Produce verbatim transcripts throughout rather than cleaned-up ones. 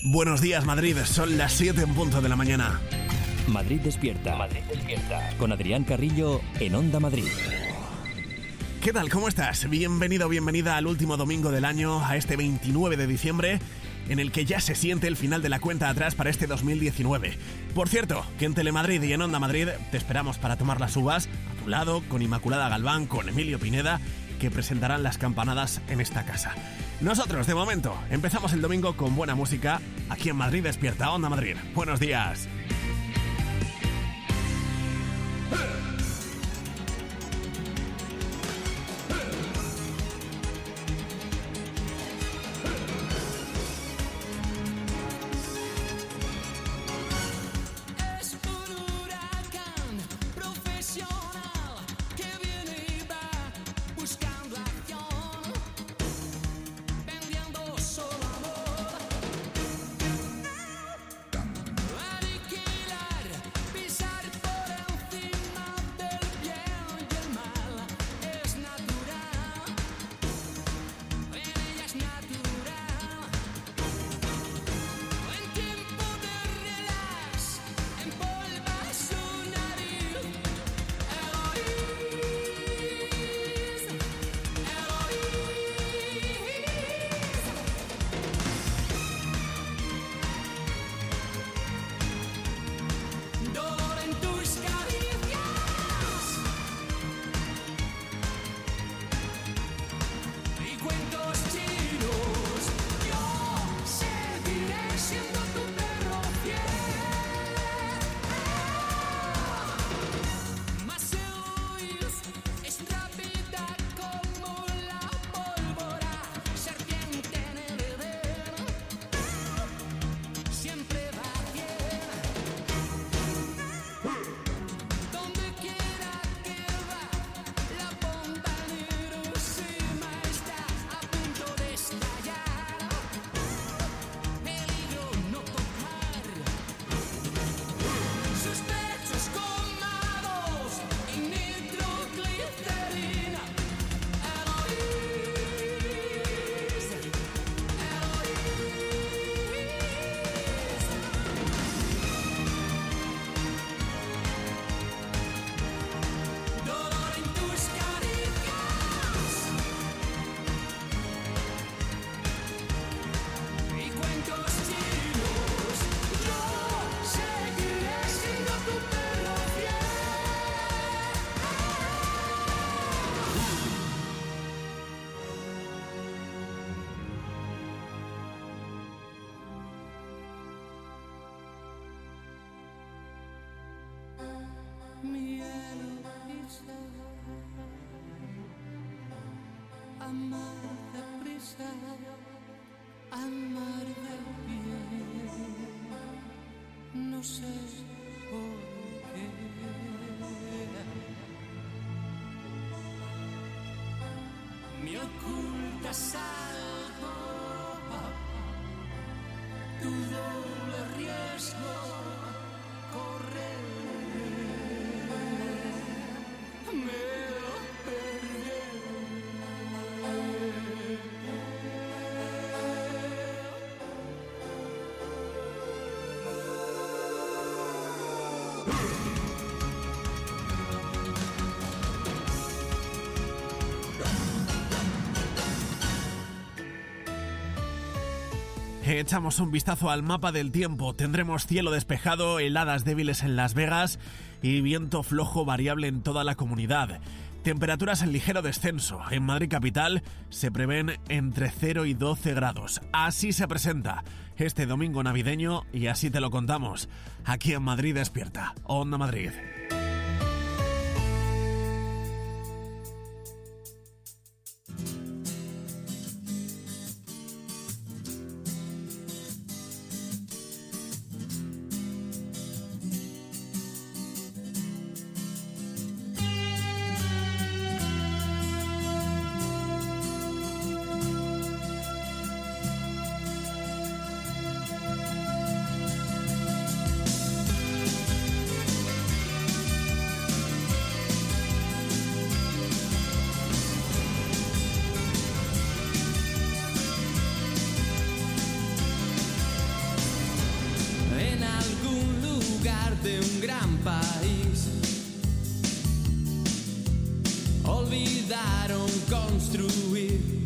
Buenos días, Madrid. Son las siete en punto de la mañana. Madrid despierta. Madrid despierta. Con Adrián Carrillo en Onda Madrid. ¿Qué tal? ¿Cómo estás? Bienvenido, bienvenida al último domingo del año, a este veintinueve de diciembre, en el que ya se siente el final de la cuenta atrás para este dos mil diecinueve. Por cierto, que en Telemadrid y en Onda Madrid te esperamos para tomar las uvas, a tu lado, con Inmaculada Galván, con Emilio Pineda, que presentarán las campanadas en esta casa. Nosotros, de momento, empezamos el domingo con buena música, aquí en Madrid Despierta, Onda Madrid. Buenos días. Echamos un vistazo al mapa del tiempo. Tendremos cielo despejado, heladas débiles en Las Vegas y viento flojo variable en toda la comunidad. Temperaturas en ligero descenso. En Madrid capital se prevén entre cero y doce grados. Así se presenta este domingo navideño y así te lo contamos. Aquí en Madrid Despierta, Onda Madrid. de un gran país. Olvidaron construir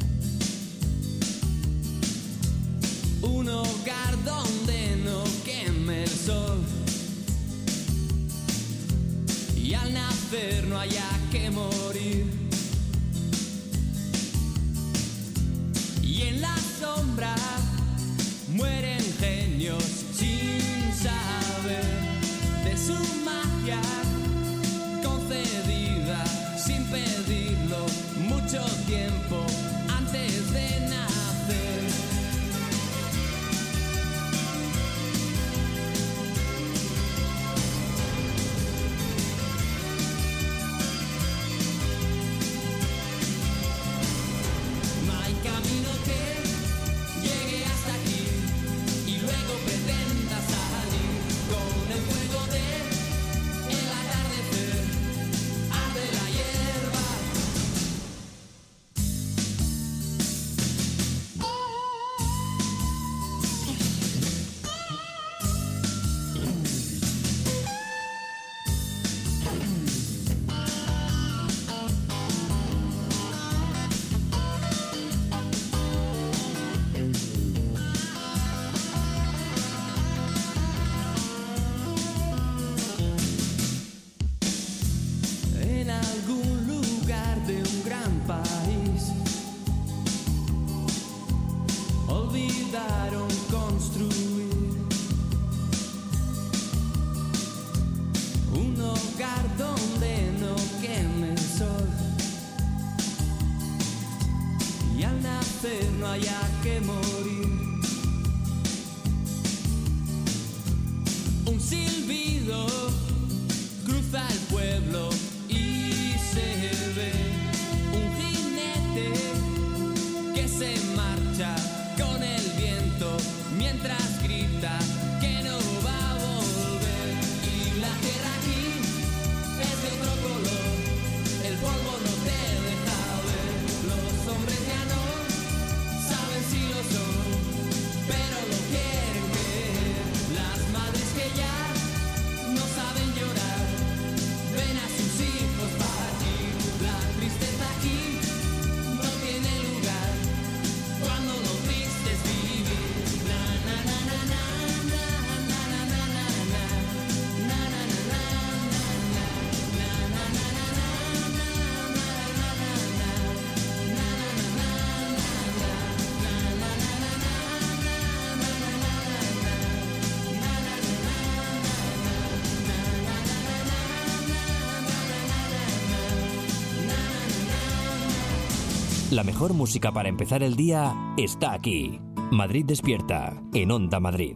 un hogar donde no queme el sol y al nacer no haya que morir. Y en la sombra mueren genios sin saber de su magia concedida sin pedirlo mucho tiempo antes de nacer. No hay camino que llegue hasta aquí y luego pretenda salir con el fuego de el atardecer. Arde la hierba. En algún lugar de un gran país olvidaron construir un hogar donde no queme el sol y al nacer no haya que morir. Un silbido cruza el pueblo y se ve un jinete que se marcha con el viento mientras grita que no va a volver. Y la tierra aquí es de otro color, el polvo no te deja ver. Los hombres ya no saben si lo son, pero lo quieren ver. Las madres que ya no saben llorar ven a sus hijos partir. La tristeza aquí no tiene lugar cuando lo triste es vivir. Na na na na na na na na na na na na na na na La mejor música para empezar el día está aquí. Madrid Despierta, en Onda Madrid.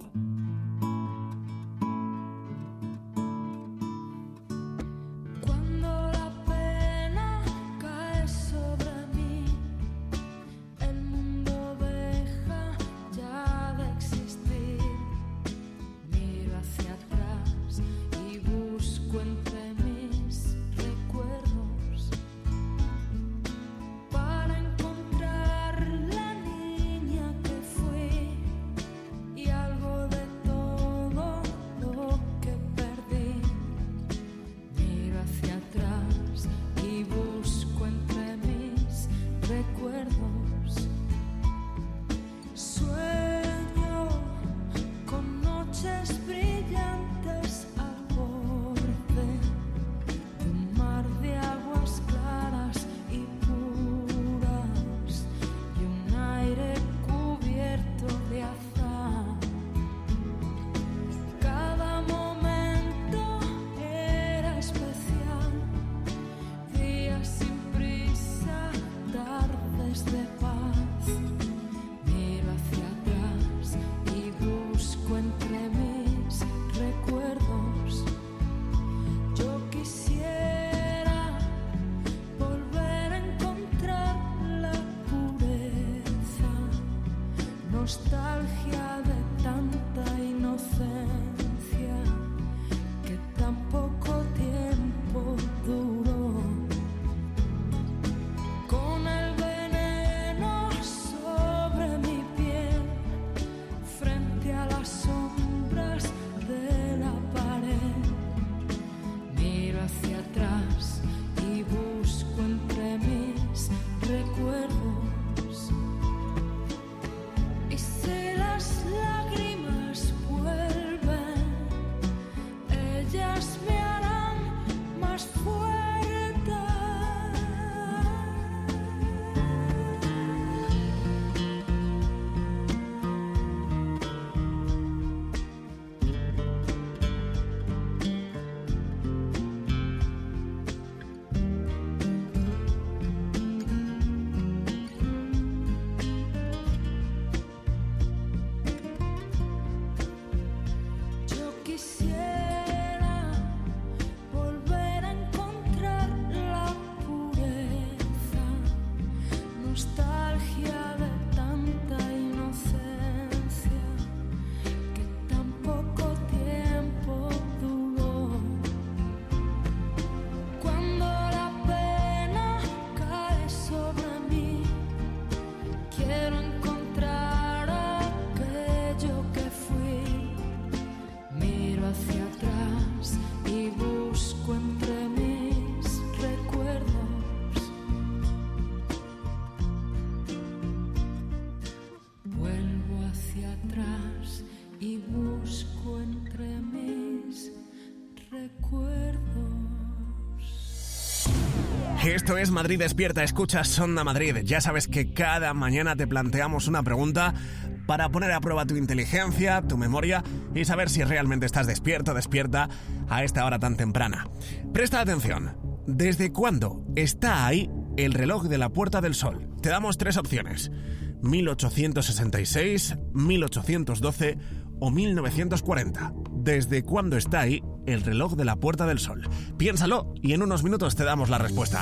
Cuando la pena cae sobre mí, el mundo deja ya de existir. Miro hacia atrás y busco entre mis recuerdos para encontrar la niña que fui y algo de Esto es Madrid Despierta, escuchas Onda Madrid. Ya sabes que cada mañana te planteamos una pregunta para poner a prueba tu inteligencia, tu memoria y saber si realmente estás despierto o despierta a esta hora tan temprana. Presta atención. ¿Desde cuándo está ahí el reloj de la Puerta del Sol? Te damos tres opciones. mil ochocientos sesenta y seis, mil ochocientos doce o mil novecientos cuarenta. ¿Desde cuándo está ahí el reloj de la Puerta del Sol? Piénsalo y en unos minutos te damos la respuesta.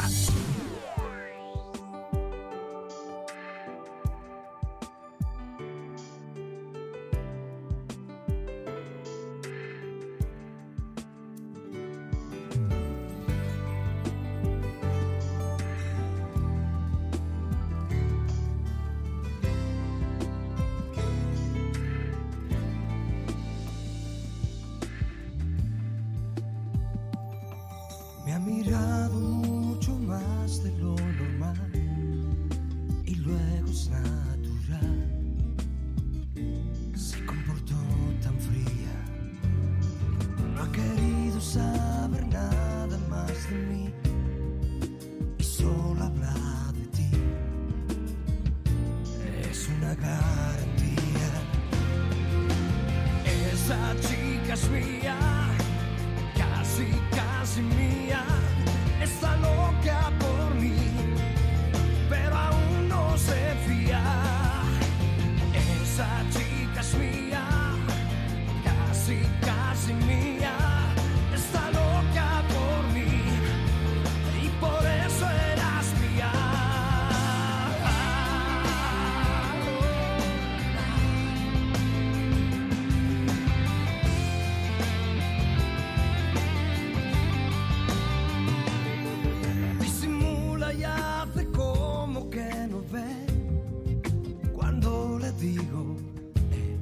Me ha mirado mucho más de lo normal y luego es natural. Se comportó tan fría, no ha querido saber nada más de mí y solo habla de ti. Es una garantía. Esa chica es mía. Casi, casi mía, está loca por mí, pero aún no se fía. Esa chica es mía, casi, casi mía, está loca por mí y por eso eras mía. Digo, eh,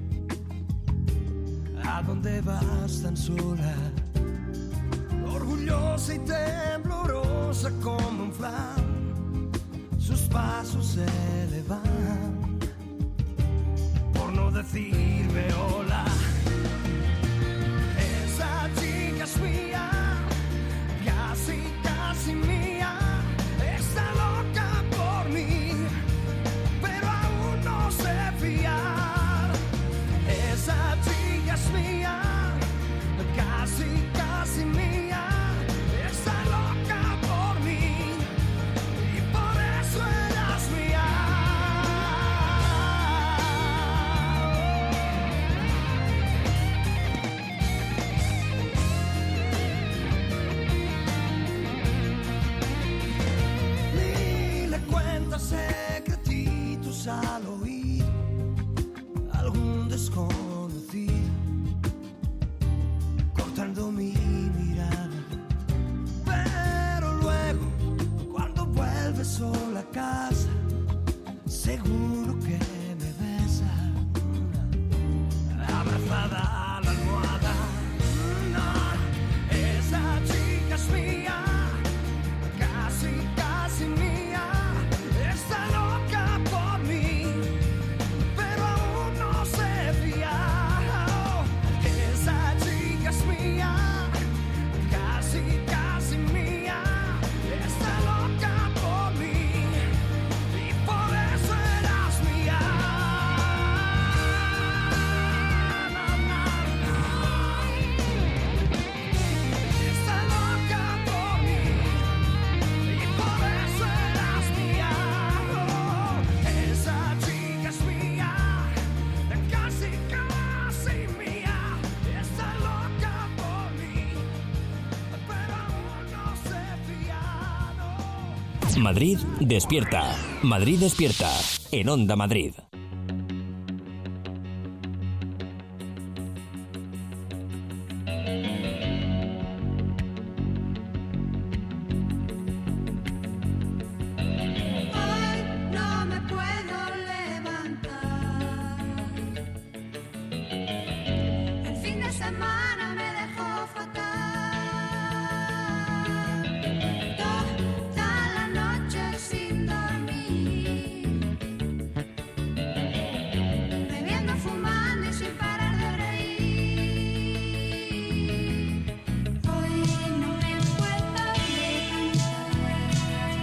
¿a dónde vas tan sola? Orgullosa y temblorosa como un flan, sus pasos se elevan por no decirme hola. Esa chica es mía, casi, casi mía, está loca por mí, pero aún no se fía. Esa chica es mía, casi, casi mía, está loca por mí y por eso eras mía. Ni le cuentas secretitos al oído algún desconocido, cortando mi mirada, pero luego cuando vuelves sola a casa, seguro que me besa, abrazada a la almohada. No, esa chica es mía, casi, casi mía, está loca por mí, pero aún no se fía. Esa chica es mía, casi, casi mía, está loca por mí y por eso eras mía. No, no, no. Está loca por mí y por eso eras mía. Oh, esa chica es mía, casi, casi mía, está loca por mí, pero aún no se fía. No. Madrid Despierta. Madrid Despierta. En Onda Madrid. Hoy no me puedo levantar. El fin de semana me dejó fatal. Toda la noche sin dormir, bebiendo, fumando y sin parar de reír. Hoy no me puedo levantar.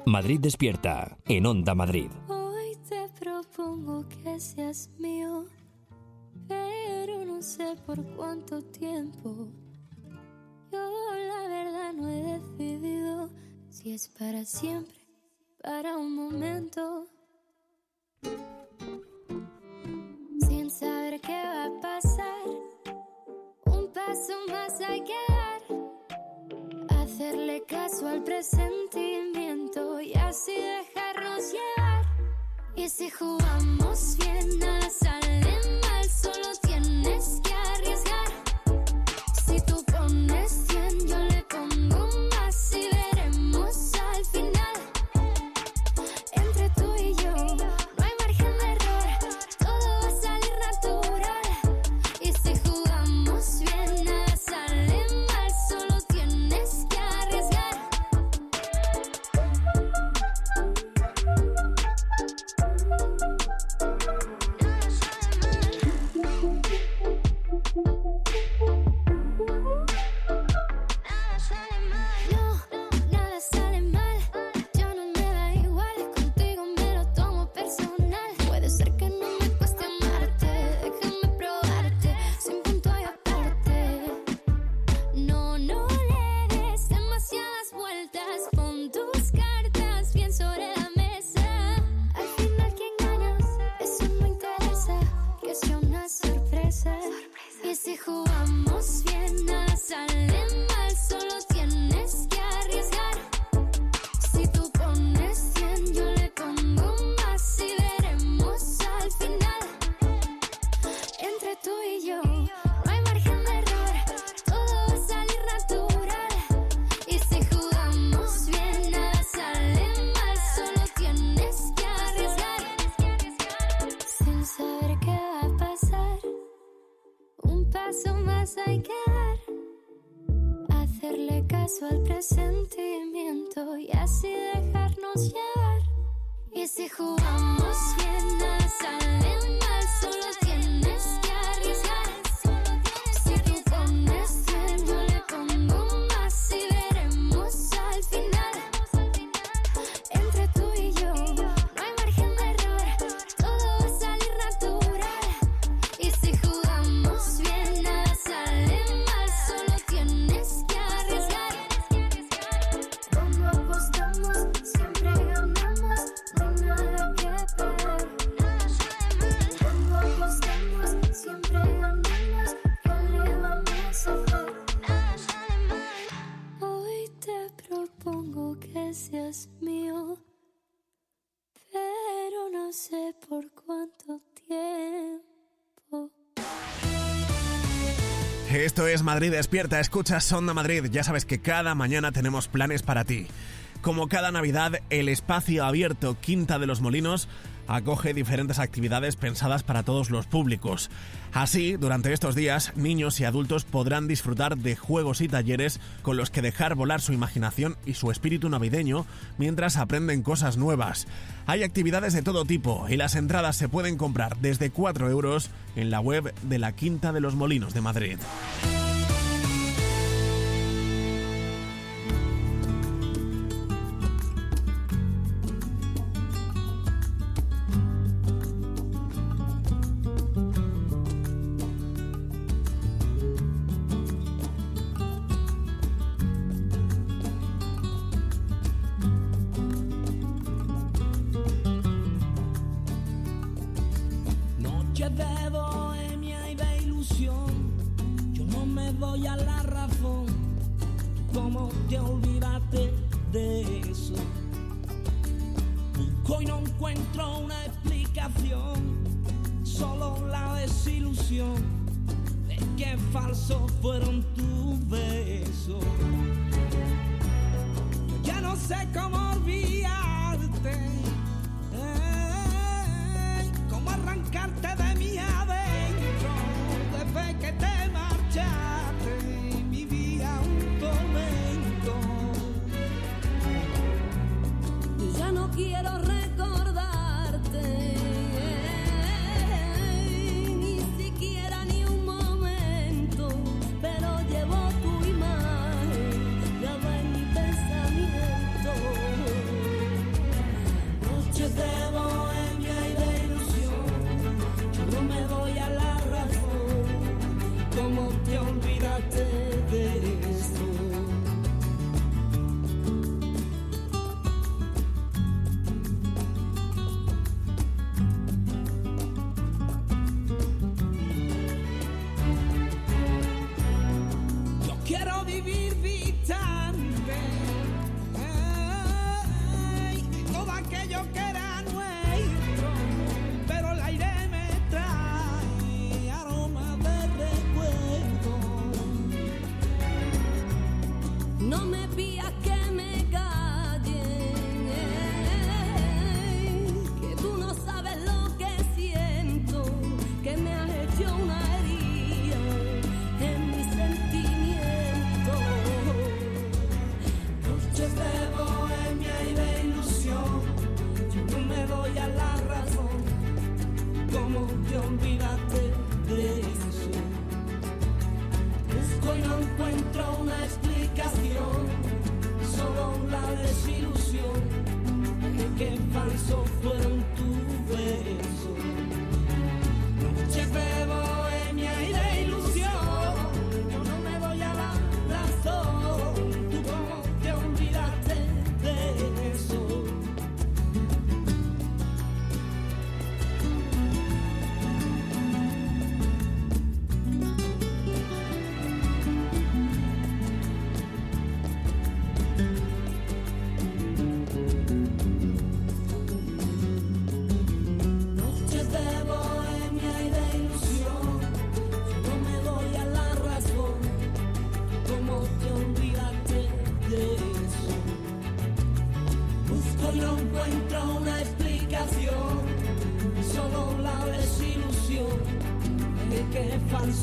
Madrid Despierta, en Onda Madrid. Hoy te propongo que seas mío, pero no sé por cuánto tiempo. Yo la verdad no he decidido si es para siempre, para un momento. Sin saber qué va a pasar, un paso más hay que dar. Hacerle caso al presentimiento y así dejarnos llevar. Y si jugamos bien, nada sale mal, solo tienes que arriesgar. Si tú pones cien, yo le pongo más y veremos al final. Entre tú y yo no hay margen de error, todo va a salir natural. Y si jugamos bien, nada sale mal, solo tienes que arriesgar. Y si jugamos bien, nada sale mal, solo tienes que arriesgar. Si tú pones cien, yo le pongo más y veremos al final. Entre tú y yo no hay margen de error, todo va a salir natural. Y si jugamos bien, nada sale mal, solo tienes que arriesgar. Sin saber qué va a pasar, un paso más hay que dar. Hacerle caso al presentimiento y así dejarnos llevar. Y si jugamos bien, nada sale mal, solo tienes que arriesgar. Si tú pones cien, yo le pongo más y veremos al final. Entre tú y yo no hay margen de error, todo va a salir natural. Y si jugamos bien, nada sale mal, solo tienes que arriesgar. Cuando apostamos, siempre ganamos, no hay nada que perder. Cuando apostamos, siempre ganamos, ¿qué le vamos a hacer? Hoy te propongo que seas mío, pero no sé por cuánto tiempo. Esto es Madrid Despierta, escuchas Onda Madrid. Ya sabes que cada mañana tenemos planes para ti. Como cada Navidad, el espacio abierto Quinta de los Molinos acoge diferentes actividades pensadas para todos los públicos. Así, durante estos días, niños y adultos podrán disfrutar de juegos y talleres con los que dejar volar su imaginación y su espíritu navideño mientras aprenden cosas nuevas. Hay actividades de todo tipo y las entradas se pueden comprar desde cuatro euros en la web de la Quinta de los Molinos de Madrid. Noche de bohemia y de ilusión, yo no me doy a la razón. ¿Cómo te olvidaste de eso? Busco y no encuentro una explicación, solo la desilusión de que falsos fueron tus besos. Yo ya no sé cómo olvidarte, eh, cómo arrancarte de mí adentro. Desde que te marchaste, mi vida un tormento. Yo ya no quiero recordarte, eh, ni siquiera ni un momento, pero llevo tu imagen grabada en mi pensamiento.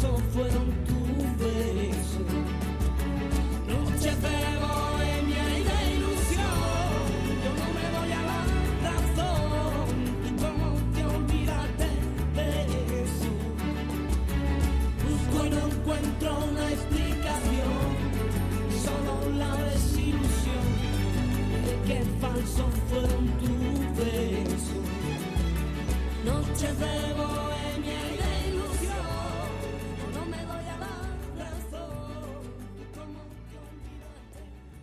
falso fueron tu beso. Noches de bohemia y de ilusión, yo no me voy a la razón. ¿Y cómo te olvidaste de eso? Busco y no encuentro una explicación, solo la desilusión de que falso fueron tu beso. Noches de bohemia y de ilusión, yo no me doy a la razón. ¿Cómo te olvidaste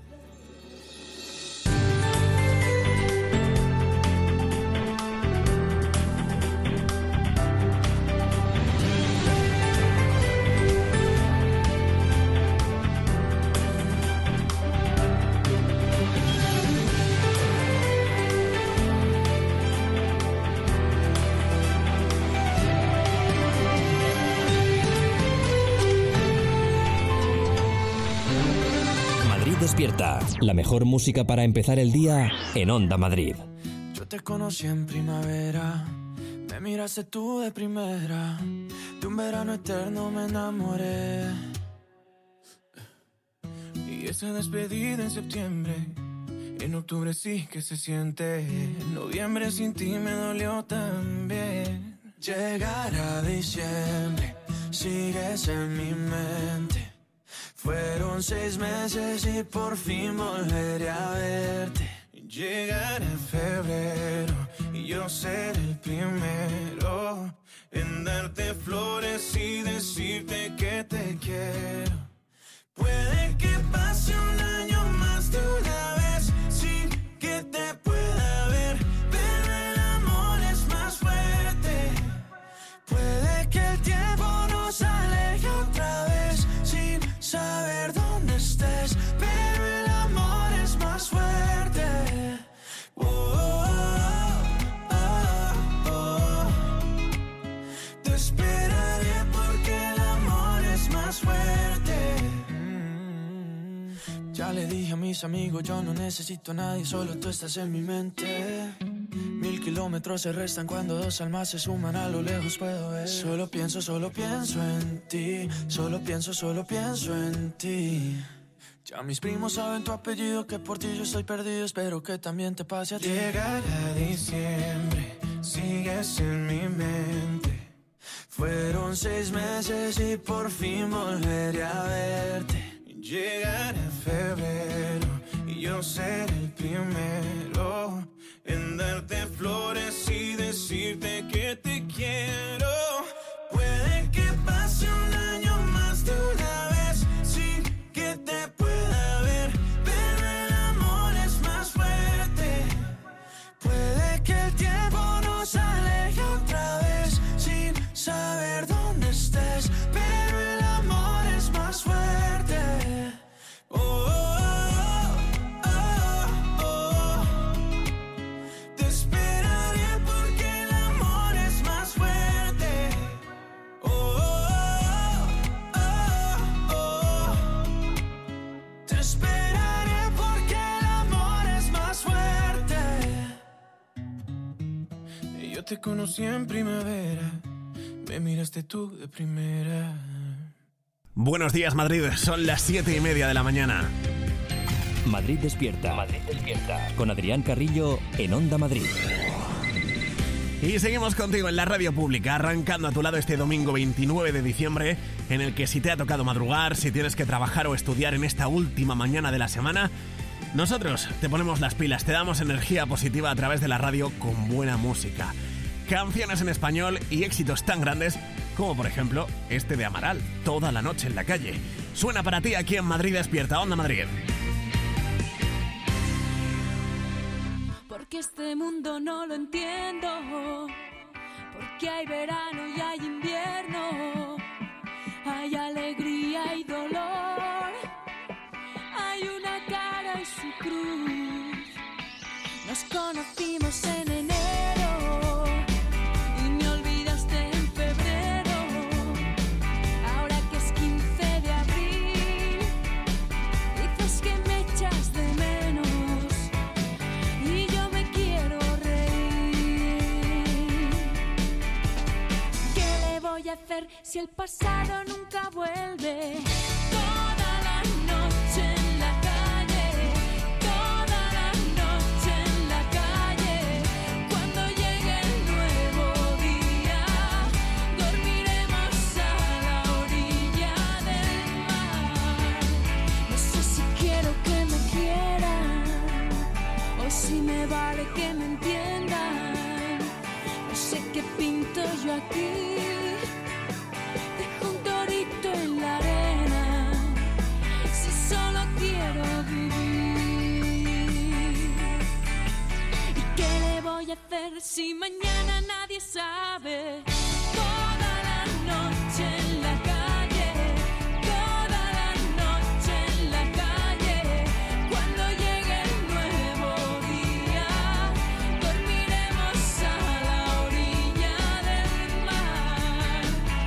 Despierta, la mejor música para empezar el día en Onda Madrid. Yo te conocí en primavera, me miraste tú de primera, de un verano eterno me enamoré. Y esa despedida en septiembre, en octubre sí que se siente, en noviembre sin ti me dolió también. Llegar a diciembre, sigues en mi mente. Fueron seis meses y por fin volveré a verte. Llegará febrero y yo seré el primero en darte flores y decirte que te quiero. Puede que pase un año más de una vez sin que te pueda ver, pero el amor es más fuerte. Puede que el tiempo nos aleje otra vez sin saber dónde estés, pero el amor es más fuerte. Oh, oh, oh, oh. Te esperaré porque el amor es más fuerte. Mm. Ya le dije a mis amigos, yo no necesito a nadie, solo tú estás en mi mente. Mil kilómetros se restan cuando dos almas se suman, a lo lejos puedo ver. Solo pienso, solo pienso en ti, solo pienso, solo pienso en ti. Ya mis primos saben tu apellido, que por ti yo estoy perdido, espero que también te pase a ti. Llegará diciembre, sigues en mi mente. Fueron seis meses y por fin volveré a verte. Llegará febrero y yo seré el primero en darte flores y decirte que te quiero. Puede que pase un año más de una vez sin que te pueda ver, pero el amor es más fuerte. Puede que el tiempo nos aleje otra vez sin saber dónde estés, pero el amor es más fuerte. Oh, oh, oh, oh, oh. Te esperaré porque el amor es más fuerte. Oh, oh, oh, oh. Te esperaré porque el amor es más fuerte. Y yo te conocí en primavera, me miraste tú de primera. Buenos días, Madrid. Son las siete y media de la mañana. Madrid Despierta. Madrid Despierta. Con Adrián Carrillo en Onda Madrid. Y seguimos contigo en la radio pública, arrancando a tu lado este domingo veintinueve de diciembre, en el que si te ha tocado madrugar, si tienes que trabajar o estudiar en esta última mañana de la semana, nosotros te ponemos las pilas, te damos energía positiva a través de la radio con buena música. Canciones en español y éxitos tan grandes como por ejemplo este de Amaral, Toda la noche en la calle. Suena para ti aquí en Madrid Despierta, Onda Madrid. Porque este mundo no lo entiendo, porque hay verano y hay invierno, hay alegría y dolor, hay una cara y su cruz. Nos conocimos en enero y me olvidaste en febrero. Ahora que es quince de abril, dices que me echas de menos y yo me quiero reír. ¿Qué le voy a hacer si el pasado nunca vuelve. Toda la noche en la calle, toda la noche en la calle. Cuando llegue el nuevo día, dormiremos a la orilla del mar. No sé si quiero que me quieran o si me vale que me entiendan. No sé qué pinto yo aquí. En la arena, si solo quiero vivir. ¿Y qué le voy a hacer si mañana nadie sabe? Toda la noche en la calle, toda la noche en la calle. Cuando llegue el nuevo día, dormiremos a la orilla del mar.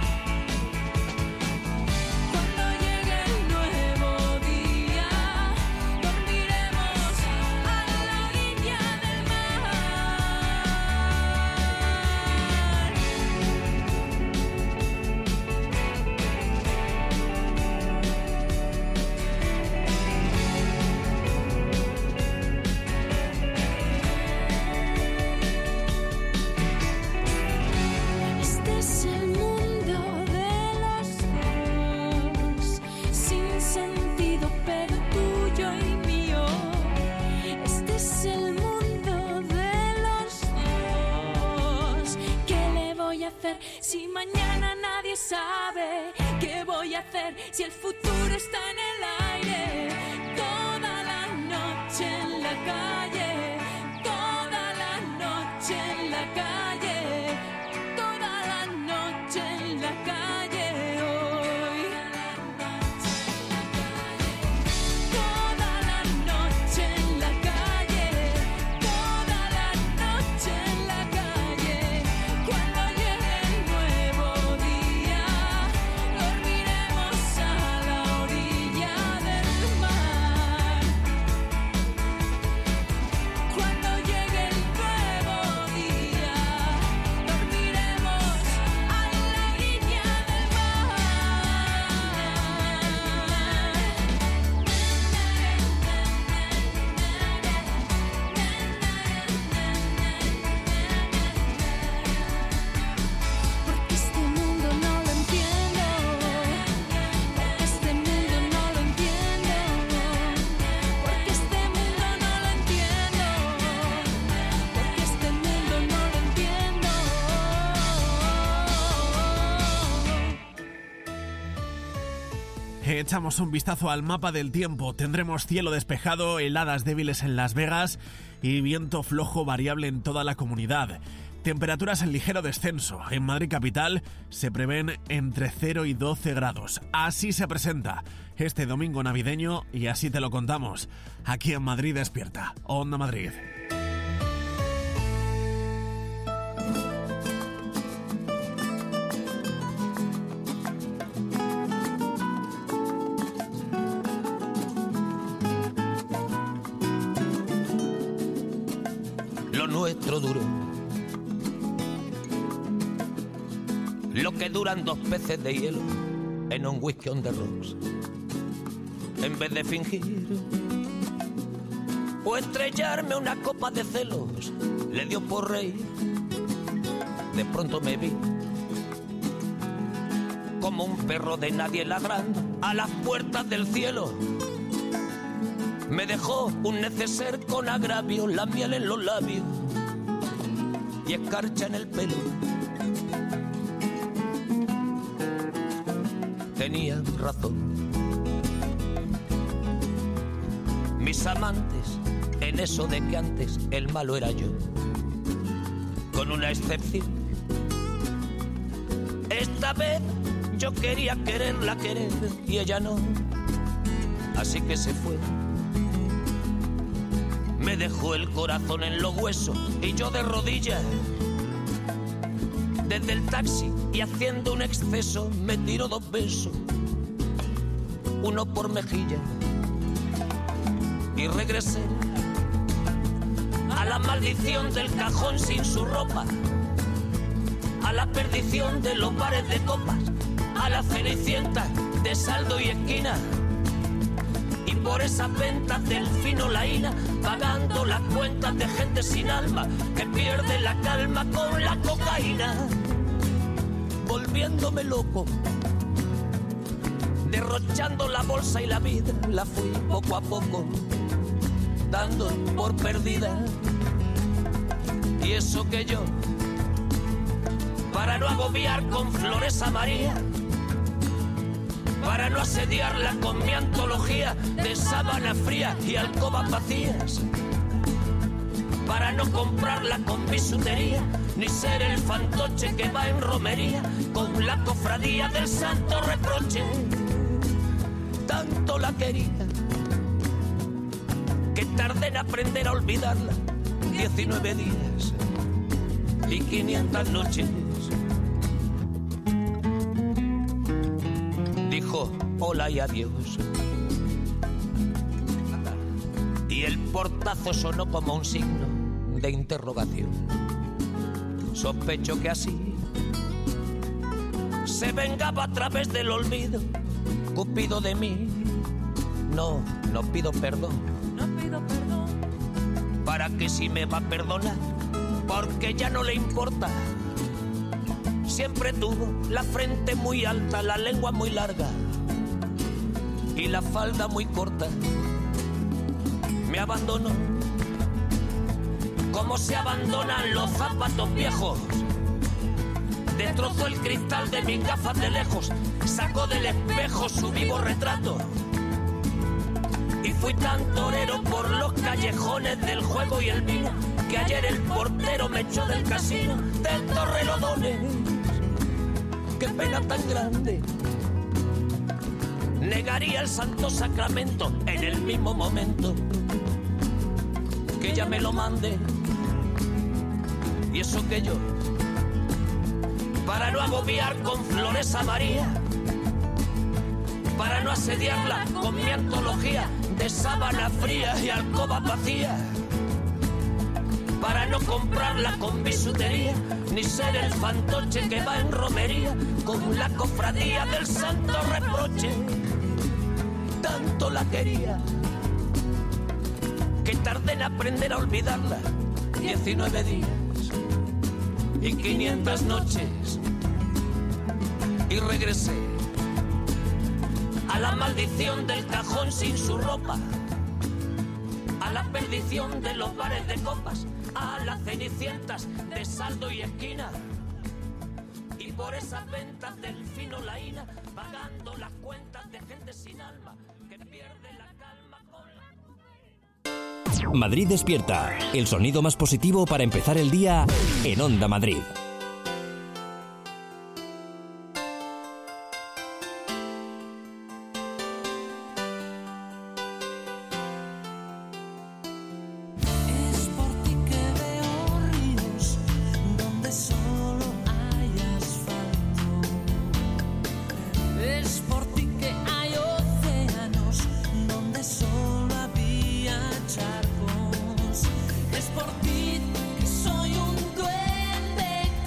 Si mañana nadie sabe qué voy a hacer, si el futuro está en el aire. Toda la noche en la calle, toda la noche en la calle, toda la noche en la calle hoy. Toda la noche en la calle, toda la noche en la calle. Cuando echamos un vistazo al mapa del tiempo. Tendremos cielo despejado, heladas débiles en Las Vegas y viento flojo variable en toda la comunidad. Temperaturas en ligero descenso. En Madrid capital se prevén entre cero y doce grados. Así se presenta este domingo navideño y así te lo contamos aquí en Madrid Despierta, Onda Madrid. Lo nuestro duró lo que duran dos peces de hielo en un whisky on the rocks. En vez de fingir o estrellarme una copa de celos, le dio por reír. De pronto me vi como un perro de nadie ladrando a las puertas del cielo. Me dejó un neceser con agravio, la miel en los labios y escarcha en el pelo. Tenía razón. Mis amantes, en eso de que antes el malo era yo, con una excepción. Esta vez yo quería quererla querer y ella no, así que se fue. Me dejó el corazón en los huesos y yo de rodillas. Desde el taxi y haciendo un exceso me tiró dos besos, uno por mejilla, y regresé a la maldición del cajón sin su ropa, a la perdición de los bares de copas a la Cenicienta de saldo y esquina. Y por esas ventas del fino laína, pagando las cuentas de gente sin alma que pierde la calma con la cocaína. Volviéndome loco, derrochando la bolsa y la vida, la fui poco a poco dando por perdida. Y eso que yo, para no agobiar con flores a María, para no asediarla con mi antología de sábana fría y alcobas vacías, para no comprarla con bisutería, ni ser el fantoche que va en romería con la cofradía del santo reproche. Tanto la quería que tardé en aprender a olvidarla. Diecinueve días y quinientas noches. Dijo hola y adiós, y el portazo sonó como un signo de interrogación. Sospecho que así se vengaba a través del olvido Cupido de mí. No, no pido perdón, No pido perdón, para que si me va a perdonar, porque ya no le importa. Siempre tuvo la frente muy alta, la lengua muy larga y la falda muy corta. Me abandonó como se abandonan los zapatos viejos. Destrozó el cristal de mis gafas de lejos, sacó del espejo su vivo retrato. Y fui tan torero por los callejones del juego y el vino, que ayer el portero me echó del casino del Torrelodones. Qué pena tan grande, negaría el santo sacramento en el mismo momento que ella me lo mande. Y eso que yo, para no agobiar con flores a María, para no asediarla con mi antología de sábana fría y alcobas vacías, para no comprarla con bisutería, ni ser el fantoche que va en romería con la cofradía del santo reproche. Tanto la quería que tardé en aprender a olvidarla. Diecinueve días y quinientas noches, y regresé a la maldición del cajón sin su ropa, a la perdición de los bares de copas, a las cenicientas de saldo y esquina, y por esas ventas del fino laína, pagando las cuentas de gente sin alma que pierde la calma con la... Madrid Despierta, el sonido más positivo para empezar el día en Onda Madrid. Es por ti que soy un duende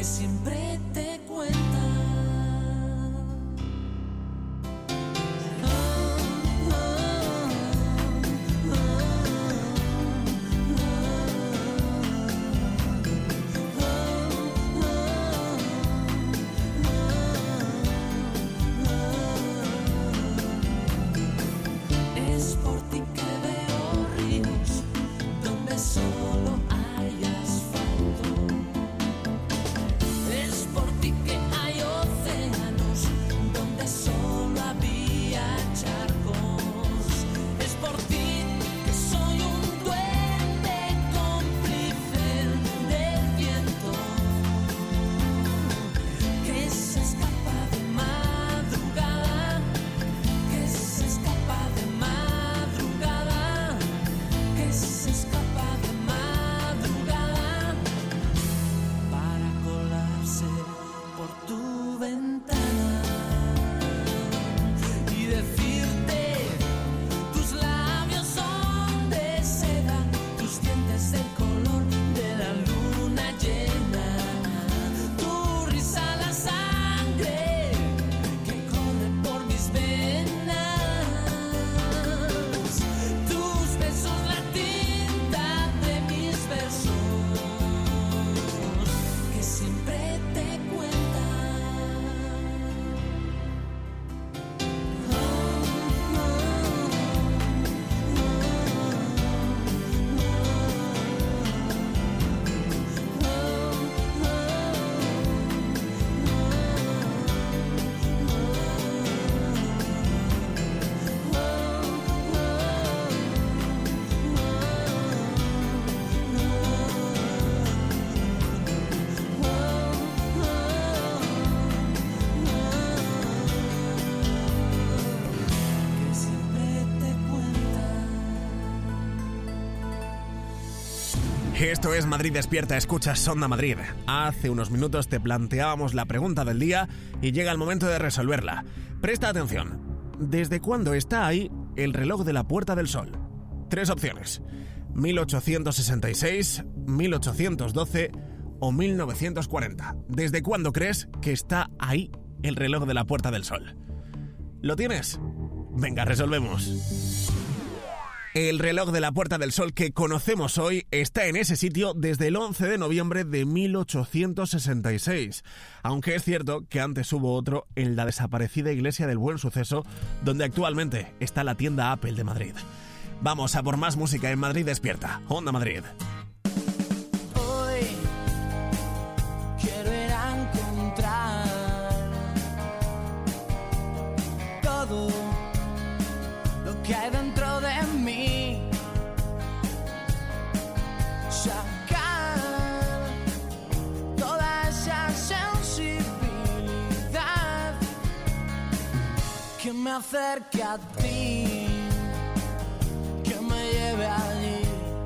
que siempre te cuenta. Es por ti que veo ríos donde solo hay asfalto. Es por ti que hay océanos donde solo había charcos. Es por ti que soy un duende cómplice del viento que se escapa de madrugada, que se escapa de madrugada, que se escapa de madrugada para colarse por tu ventana y decirte: tus labios son de seda, tus dientes el color de la luna llena, tu risa la sangre que corre por mis venas, tus besos la tinta de mis versos que siempre te cuentan. Que siempre te cuentan. Esto es Madrid Despierta, escuchas Onda Madrid. Hace unos minutos te planteábamos la pregunta del día y llega el momento de resolverla. Presta atención. ¿Desde cuándo está ahí el reloj de la Puerta del Sol? Tres opciones: mil ochocientos sesenta y seis, mil ochocientos doce o mil novecientos cuarenta. ¿Desde cuándo crees que está ahí el reloj de la Puerta del Sol? ¿Lo tienes? Venga, resolvemos. El reloj de la Puerta del Sol que conocemos hoy está en ese sitio desde el once de noviembre de mil ochocientos sesenta y seis, aunque es cierto que antes hubo otro en la desaparecida Iglesia del Buen Suceso, donde actualmente está la tienda Apple de Madrid. Vamos a por más música en Madrid Despierta, Onda Madrid. Hoy quiero ir a encontrar todo lo que hay dentro de mí, sacar toda esa sensibilidad que me acerque a ti, que me lleve allí.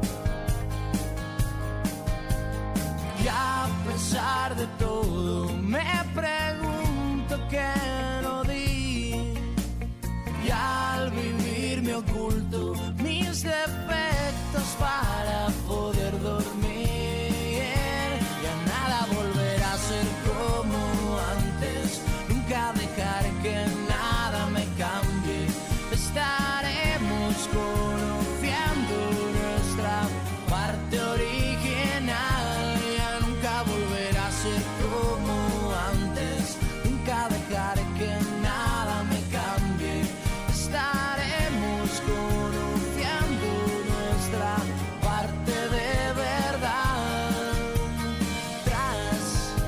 Y a pesar de todo me pregunto qué no di, y al vivir me oculto mis defectos para poder dormir. Ya nada volverá a ser como antes, nunca dejaré que nada me cambie. Estaremos conociendo nuestra parte original. Ya nunca volverá a ser como antes, nunca dejaré que nada me cambie. Estaremos conociendo nuestra parte de verdad. Tras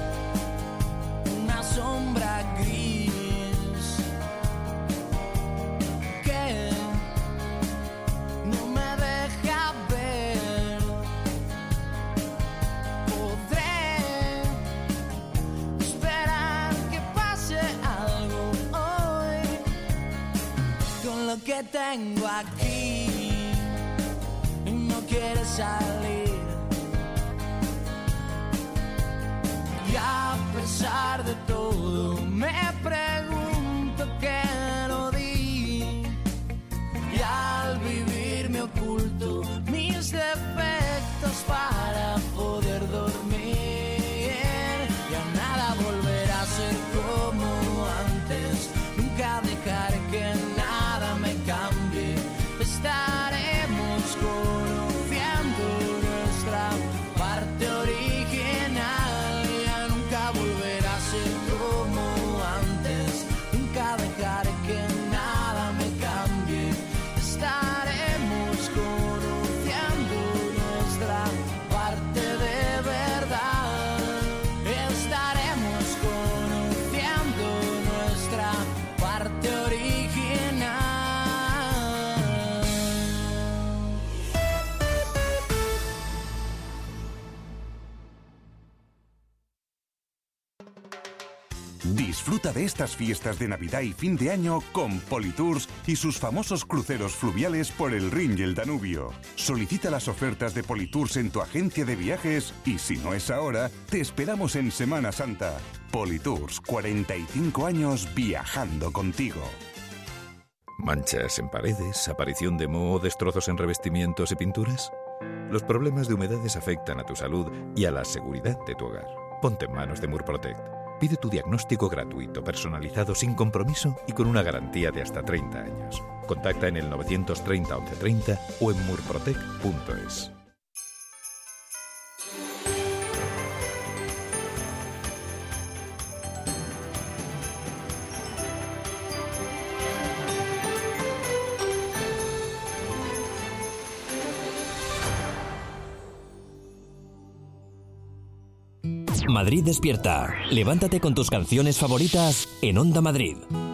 una sombra gris que no me deja ver, podré esperar que pase algo hoy con lo que tengo aquí y no quiere salir. Y a pesar de todo me pregunto qué no di, y al vivir me oculto mis defectos para poder dormir. Ya Disfruta de estas fiestas de Navidad y fin de año con Politours y sus famosos cruceros fluviales por el Rin y el Danubio. Solicita las ofertas de Politours en tu agencia de viajes y si no es ahora, te esperamos en Semana Santa. Politours, cuarenta y cinco años viajando contigo. ¿Manchas en paredes, aparición de moho, destrozos en revestimientos y pinturas? Los problemas de humedades afectan a tu salud y a la seguridad de tu hogar. Ponte en manos de Murprotect. Pide tu diagnóstico gratuito, personalizado, sin compromiso y con una garantía de hasta treinta años. Contacta en el novecientos treinta once treinta o en murprotect punto es. Madrid despierta. Levántate con tus canciones favoritas en Onda Madrid.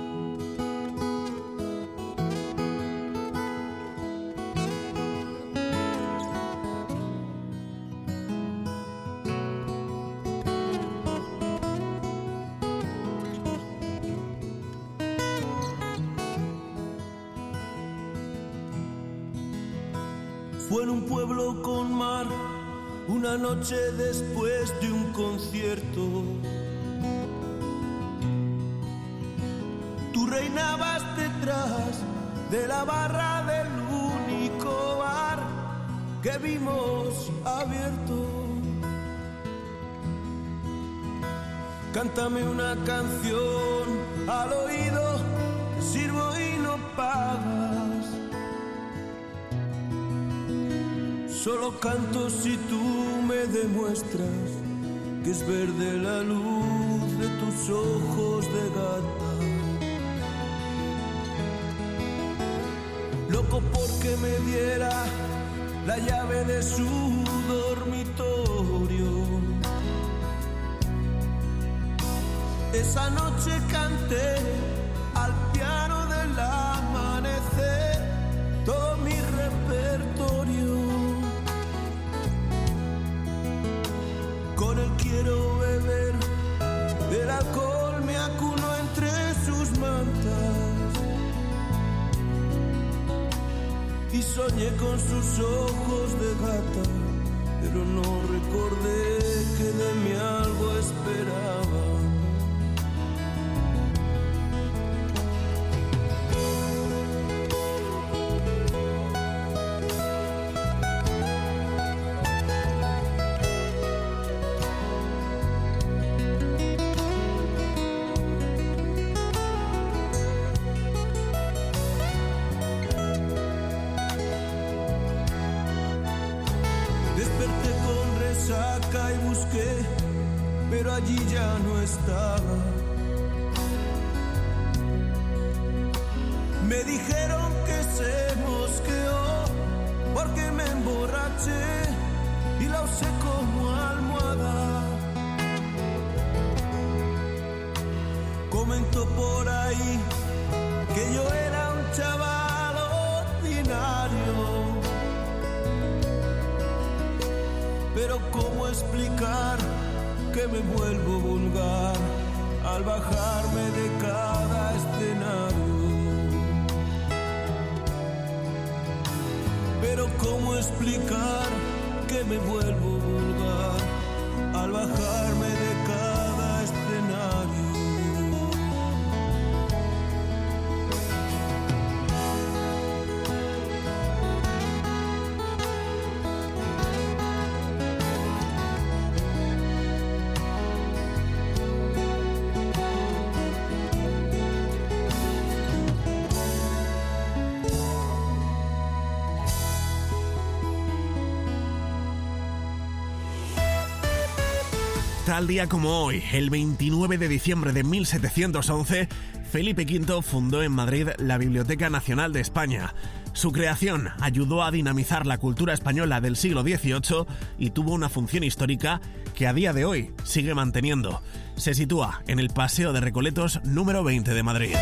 Fue en un pueblo con mar, una noche después de un concierto. Tú reinabas detrás de la barra del único bar que vimos abierto. Cántame una canción al oído, te sirvo y no pagas. Solo canto si tú me demuestras que es verde la luz de tus ojos de gata. Loco porque me diera la llave de su dormitorio. Esa noche canté al piano del amanecer todo mi repertorio. Con él quiero beber, del alcohol me acuno entre sus mantas. Y soñé con sus ojos de gata, pero no recordé que de mí algo esperaba. Y busqué, pero allí ya no estaba. Me dijeron que se mosqueó porque me emborraché y la usé como almohada. Comentó por ahí que yo era un chaval ordinario. Pero ¿cómo explicar que me vuelvo vulgar al bajarme de cada escenario? Pero ¿cómo explicar que me vuelvo vulgar al bajarme de cada escenario? Tal día como hoy, el veintinueve de diciembre de mil setecientos once, Felipe quinto fundó en Madrid la Biblioteca Nacional de España. Su creación ayudó a dinamizar la cultura española del siglo dieciocho y tuvo una función histórica que a día de hoy sigue manteniendo. Se sitúa en el Paseo de Recoletos número veinte de Madrid.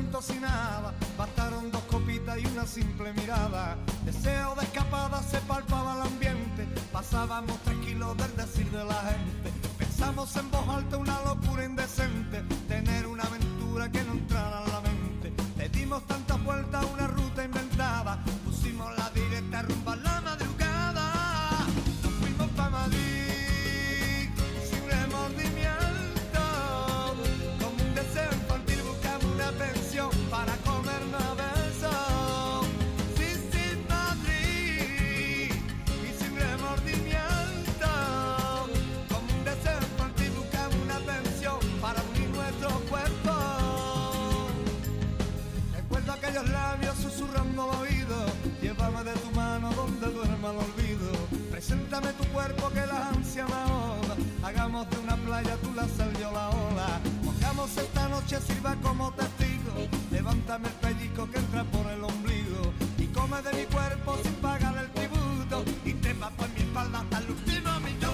momento sin nada, bastaron dos copitas y una simple mirada. Deseo de escapada, se palpaba el ambiente, pasábamos tranquilos del decir de la gente. Pensamos en voz alta una locura indecente, tener una aventura que no entrara en la mente. Le dimos tantas vueltas a una ruta inventada, pusimos la directa rumba a la madrugada. Nos fuimos pa' Madrid sin remordimiento, como un deseo infantil buscamos una pensión para comernos a besos. Sí, sí, Madrid, y sin remordimiento, como un deseo infantil buscamos una pensión para unir nuestros cuerpos. Recuerdo aquellos labios susurrando al oído, llévame de tu mano donde duerma el olvido. Preséntame tu cuerpo que la ansia me ahoga, hagamos de una playa tú la sal yo la ola. Pongamos esta noche, sirva como testigo, levántame el pellizco que entra por el ombligo y come de mi cuerpo sin pagar el tributo y trepa por mi espalda hasta el último minuto.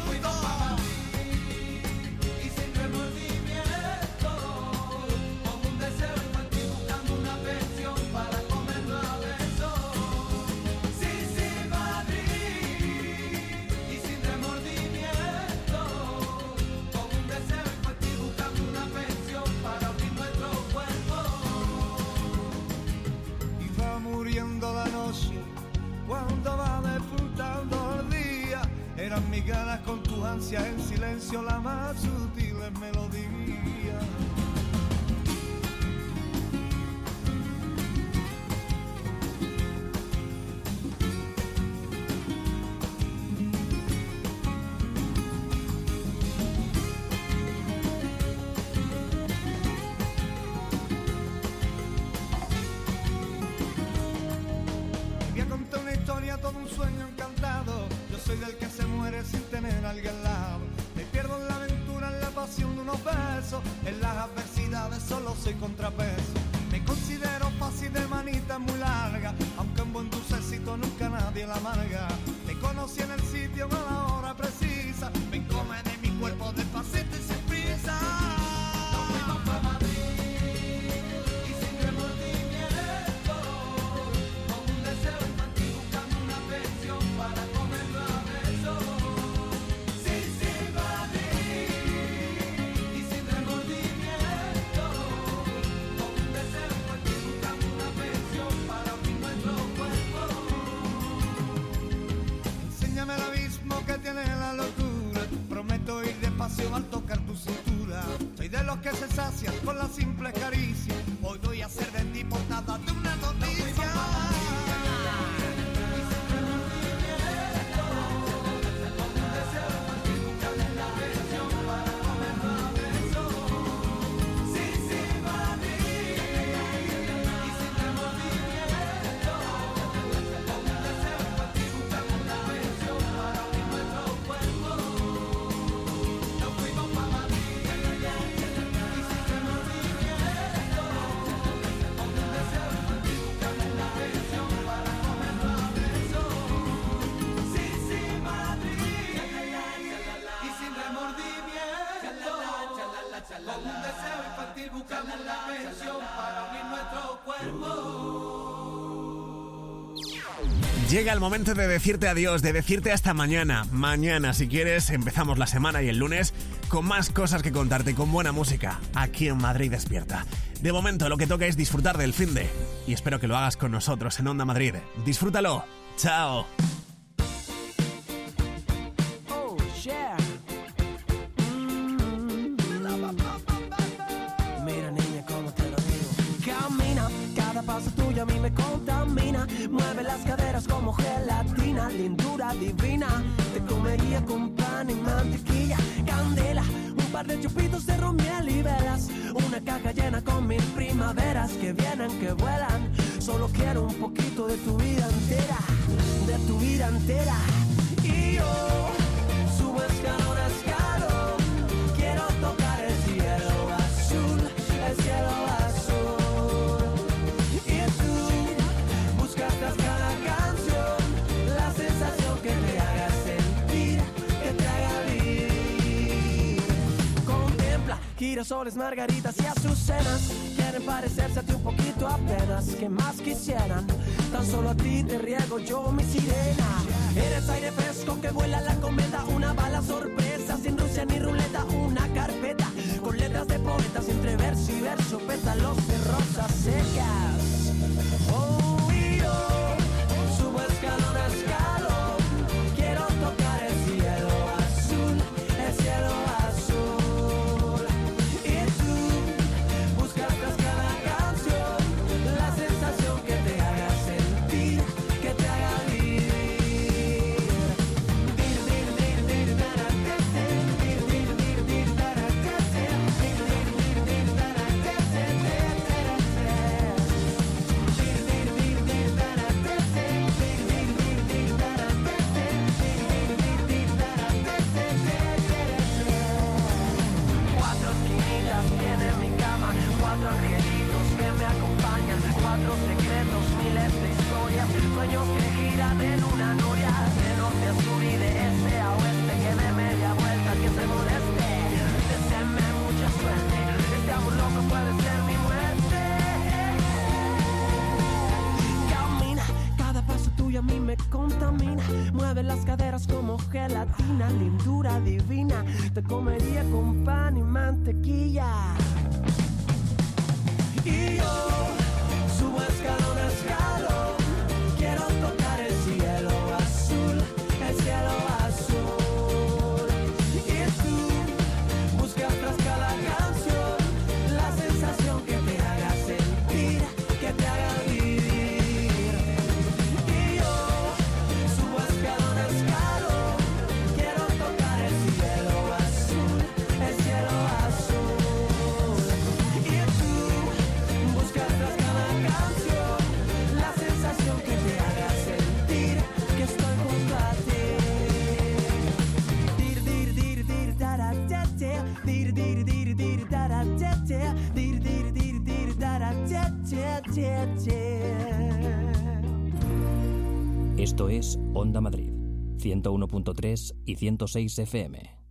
Y sin remordimiento, como un deseo infantil buscando una pensión para comernos a besos. Sí, sí, Madrid, y sin remordimiento, como un deseo infantil buscando una pensión para unir nuestros cuerpos. Y va muriendo la noche cuando va despuntando el día, eran mis ganas con tu ansia en silencio la más sutil melodía. Voy a contar una historia, todo un sueño encantado. Yo soy del que se muere sin tener a alguien al lado. Me pierdo en la aventura, en la pasión de unos besos. En las adversidades solo soy contrapeso. Me considero fácil de manita muy larga, aunque un buen dulcecito nunca nadie la amarga. Te conocí en el sitio a la hora precisa. Me come de mi cuerpo despacito y sin prisa. Nos fuimos pa' Madrid y sin remordimiento, con un deseo infantil buscando una pensión para comernos a besos. Sí, sí, Madrid y sin remordimiento, con un deseo infantil buscando una pensión para unir nuestros cuerpos. Enséñame el abismo que tiene la locura, prometo ir despacio al tocar tu cintura. Soy de los que se sacian con la simple caricia, hoy voy a ser de ti portada de una noticia. Llega el momento de decirte adiós, de decirte hasta mañana. Mañana, si quieres, empezamos la semana y el lunes con más cosas que contarte, con buena música, aquí en Madrid Despierta. De momento, lo que toca es disfrutar del finde y espero que lo hagas con nosotros en Onda Madrid. Disfrútalo. Chao. Oh, yeah. Mm. Mira, niña, cómo te lo digo. Camina, cada paso tuyo a mí me contamina. Mueve las caderas como gelatina, lindura divina. Te comería con pan y mantequilla, candela, un par de chupitos de ron, miel y velas. Una caja llena con mil primaveras que vienen, que vuelan. Solo quiero un poquito de tu vida entera, de tu vida entera. Y yo subo escalón a escalón, quiero tocar el cielo azul, el cielo azul. Girasoles, margaritas y azucenas quieren quieren parecerse a ti un poquito apenas. Que más quisieran, tan solo a ti te riego yo mi sirena. Eres aire fresco que vuela la cometa, una bala sorpresa sin Rusia ni ruleta, una carpeta con letras de poetas entre verso y verso, pétalos de rosas secas. Oh, y yo subo escalón a escalón, quiero tocar el cielo azul, el cielo azul. Y tú buscas tras cada canción la sensación que te haga sentir, que te haga vivir. Cuatro esquinitas tiene mi cama, cuatro angelitos que me acompañan, cuatro secretos, miles de historias, sueños que giran en una noria, de norte a sur y de este a oeste, que de media vuelta que se moleste, deséame mucha suerte, este amor loco puede ser mi muerte. Camina, cada paso tuyo a mí me contamina, mueve las caderas como gelatina, lindura divina, te comería con pan y mantequilla. Y yo subo escalón a escalón, quiero tocar el cielo azul, el cielo azul. Y tú buscas tras cada canción la sensación que te haga sentir, que te haga vivir. Y yo subo escalón a escalón, quiero tocar el cielo azul, el cielo azul. Y tú buscas tras cada canción la sensación que te haga sentir que estoy junto a ti. Dir dir dir dir dara te te, dir dir dir dir dara te te, dir dir dir dir dara te te te te. Esto es Onda Madrid, ciento uno punto tres y ciento seis F M.